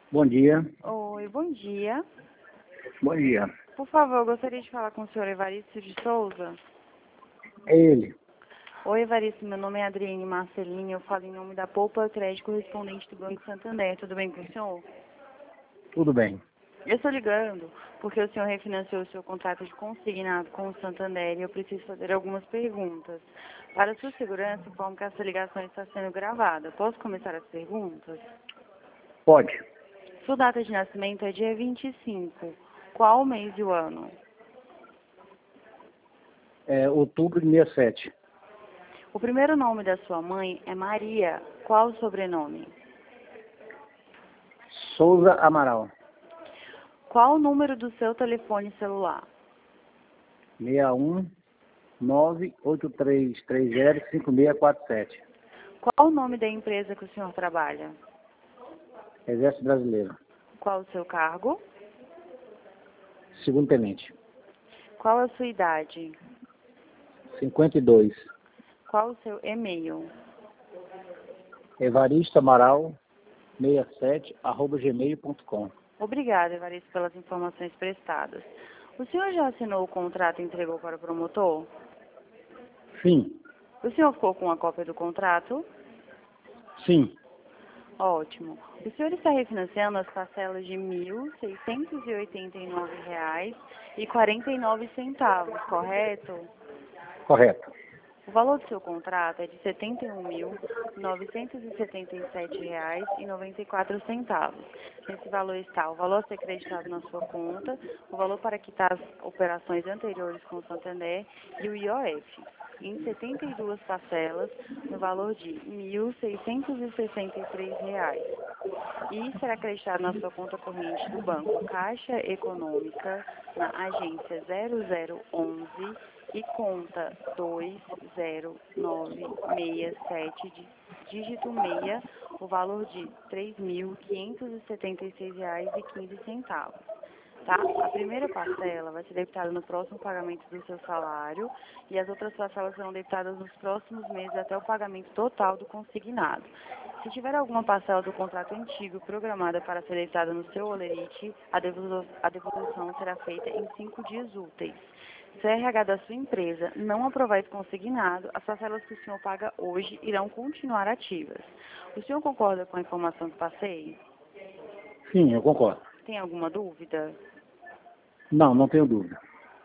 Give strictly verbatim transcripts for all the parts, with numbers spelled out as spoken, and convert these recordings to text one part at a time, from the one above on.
Bom dia. Oi, bom dia. Bom dia. Por favor, eu gostaria de falar com o senhor Evaristo de Souza. É ele. Oi, Evaristo, meu nome é Adriane Marcelini, eu falo em nome da Poupa Crédito correspondente do Banco Santander. Tudo bem com o senhor? Tudo bem. Eu estou ligando porque o senhor refinanciou o seu contrato de consignado com o Santander e eu preciso fazer algumas perguntas. Para sua segurança, informo que essa ligação está sendo gravada. Posso começar as perguntas? Pode. Sua data de nascimento é dia vinte e cinco. Qual o mês e o ano? É outubro de sessenta e sete. O primeiro nome da sua mãe é Maria. Qual o sobrenome? Souza Amaral. Qual o número do seu telefone celular? seis um nove oito três três zero cinco seis quatro sete. Qual o nome da empresa que o senhor trabalha? Exército Brasileiro. Qual o seu cargo? Segundo tenente. Qual a sua idade? cinquenta e dois. Qual o seu e-mail? Evaristo Amaral sessenta e sete arroba gmail ponto com. Obrigada, Evaristo, pelas informações prestadas. O senhor já assinou o contrato e entregou para o promotor? Sim. O senhor ficou com a cópia do contrato? Sim. Ótimo. O senhor está refinanciando as parcelas de mil seiscentos e oitenta e nove reais e quarenta e nove centavos, correto? Correto. O valor do seu contrato é de setenta e um mil novecentos e setenta e sete reais e noventa e quatro centavos. Nesse valor está o valor a ser creditado na sua conta, o valor para quitar as operações anteriores com o Santander e o I O F, em setenta e duas parcelas, no valor de mil seiscentos e sessenta e três reais. E será acreditado na sua conta corrente do banco Caixa Econômica, na agência zero zero onze e conta dois zero nove seis sete, dígito seis, o valor de três mil quinhentos e setenta e seis reais e quinze centavos. Tá? A primeira parcela vai ser debitada no próximo pagamento do seu salário e as outras parcelas serão debitadas nos próximos meses até o pagamento total do consignado. Se tiver alguma parcela do contrato antigo programada para ser debitada no seu holerite, a devolução, a devolução será feita em cinco dias úteis. Se o R H da sua empresa não aprovar esse consignado, as parcelas que o senhor paga hoje irão continuar ativas. O senhor concorda com a informação que passei? Sim, eu concordo. Tem alguma dúvida? Não, não tenho dúvida.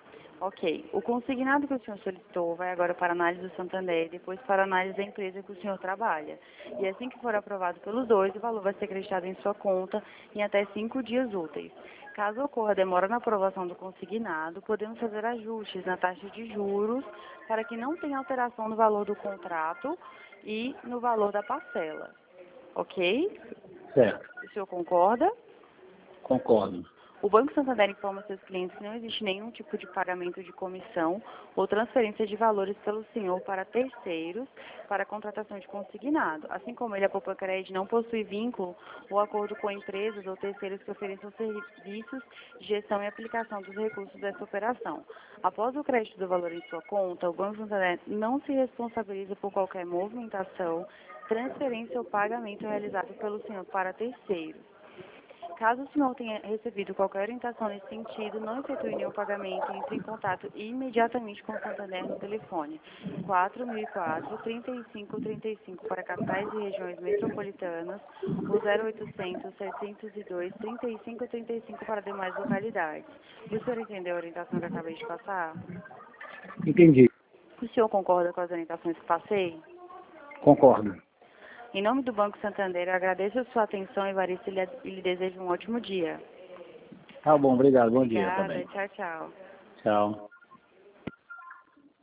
Ok. O consignado que o senhor solicitou vai agora para a análise do Santander e depois para a análise da empresa que o senhor trabalha. E assim que for aprovado pelos dois, o valor vai ser acreditado em sua conta em até cinco dias úteis. Caso ocorra demora na aprovação do consignado, podemos fazer ajustes na taxa de juros para que não tenha alteração no valor do contrato e no valor da parcela. Ok? Certo. O senhor concorda? Concordo. O Banco Santander informa seus clientes que não existe nenhum tipo de pagamento de comissão ou transferência de valores pelo senhor para terceiros para a contratação de consignado. Assim como ele, a Poupa Crédito não possui vínculo ou acordo com empresas ou terceiros que ofereçam serviços de gestão e aplicação dos recursos dessa operação. Após o crédito do valor em sua conta, o Banco Santander não se responsabiliza por qualquer movimentação, transferência ou pagamento realizado pelo senhor para terceiros. Caso o senhor tenha recebido qualquer orientação nesse sentido, não efetue nenhum pagamento e entre em contato imediatamente com o Santander no telefone quatro mil e quatro, trinta e cinco trinta e cinco para capitais e regiões metropolitanas ou zero oitocentos, setecentos e dois, trinta e cinco trinta e cinco para demais localidades. O senhor entendeu a orientação que eu acabei de passar? Entendi. O senhor concorda com as orientações que passei? Concordo. Em nome do Banco Santander, eu agradeço a sua atenção, Evaristo, e lhe e lhe desejo um ótimo dia. Tá bom, obrigado. Bom dia Obrigada. também. Tchau, tchau. Tchau.